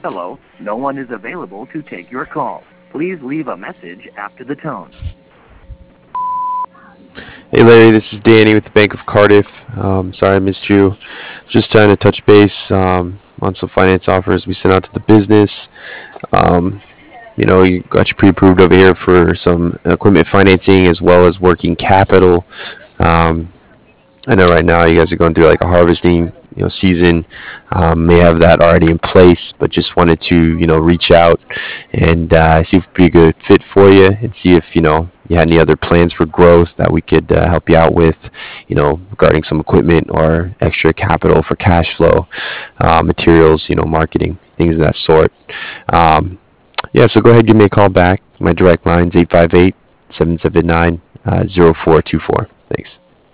Hello, no one is available to take your call. Please leave a message after the tone. Hey Larry, this is Danny with the Bank of Cardiff. Sorry I missed you. Just trying to touch base on some finance offers we sent out to the business. Um, you got you pre-approved over here for some equipment financing as well as working capital. Um, I know right now you guys are going through like a harvesting, season. May have that already in place, but just wanted to, reach out and see if it'd be a good fit for you and see if, you had any other plans for growth that we could help you out with, regarding some equipment or extra capital for cash flow, materials, marketing, things of that sort. Um, yeah, so go ahead, give me a call back. My direct line's 858 779 0424. Thanks.